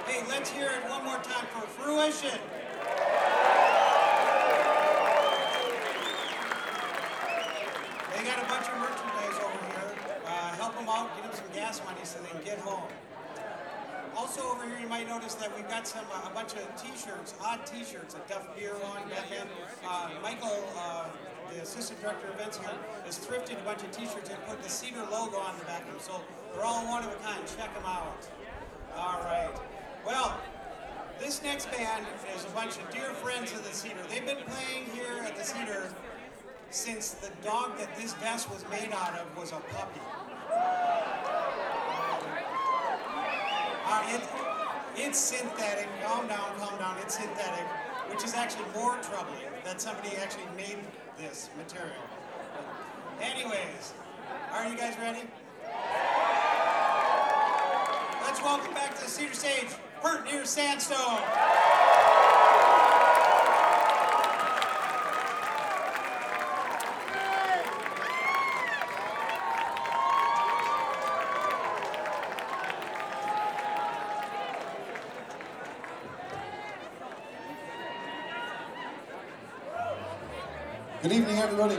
Hey, let's hear it one more time for Fruition. They got a bunch of merchandise over here. Help them out, get them some gas money so they can get home. Also over here, you might notice that we've got a bunch of T-shirts, odd T-shirts, a Duff Beer on Batman. Michael, the assistant director of events here, has thrifted a bunch of T-shirts and put the Cedar logo on the back of them, so they're all one of a kind. Check them out. All right. Well, this next band is a bunch of dear friends of the Cedar. They've been playing here at the Cedar since the dog that this vest was made out of was a puppy. It's synthetic. Calm down. It's synthetic, which is actually more troubling that somebody actually made this material. But anyways, are you guys ready? Let's welcome back to the Cedar stage, Hurt Near Sandstone. Good evening, everybody.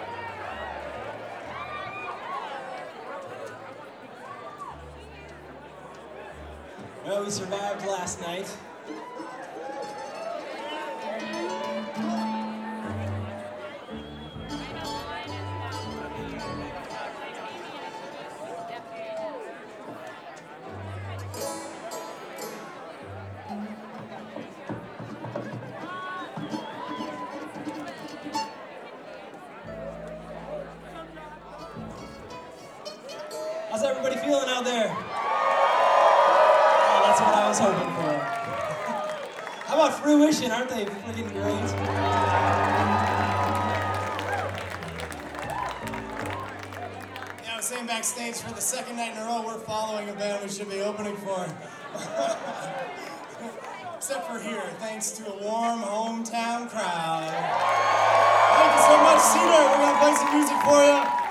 Well, we survived last night. How's everybody feeling out there? Oh, that's what I was hoping for. How about Fruition? Aren't they freaking great? Yeah, I was saying backstage, for the second night in a row, we're following a band we should be opening for. Except for here, thanks to a warm hometown crowd. Thank you so much, Cedar. We're going to play some music for you.